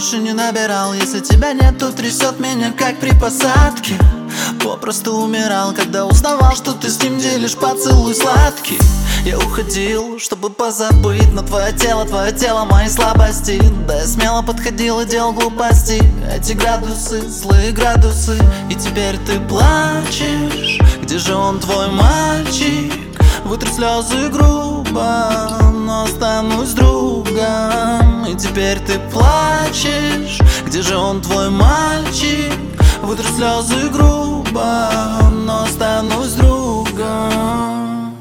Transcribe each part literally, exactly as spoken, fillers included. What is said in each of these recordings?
больше не набирал. Если тебя нет, то трясет меня, как при посадке. Попросту умирал, когда узнавал, что ты с ним делишь поцелуй сладкий. Я уходил, чтобы позабыть, но твое тело, твое тело, мои слабости. Да я смело подходил и делал глупости. Эти градусы, злые градусы. И теперь ты плачешь. Где же он, твой мальчик? Вытри слезы грубо, но останусь другом. И теперь ты плачешь. Где же он, твой мальчик? Вытри слезы грубо, но останусь другом.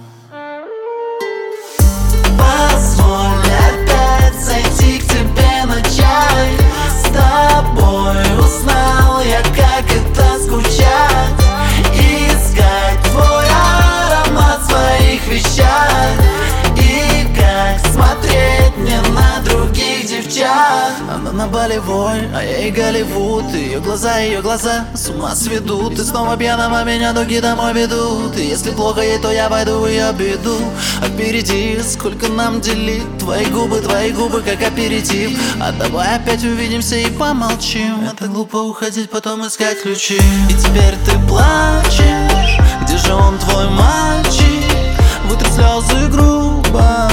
Позволь опять зайти к тебе на чай. С тобой узнал я, как это скучать. Искать твой аромат в своих вещах. И как смотреть мне на других девчат. Она на болевой, а я и Голливуд. Ее глаза, ее глаза с ума сведут. И снова пьяного меня дуги домой ведут. И если плохо ей, то я войду в ее беду. Опереди, сколько нам делить. Твои губы, твои губы, как аперитив. А давай опять увидимся и помолчим. Это глупо уходить, потом искать ключи. И теперь ты плачешь. Где же он, твой мальчик? Вытри слезы грубо,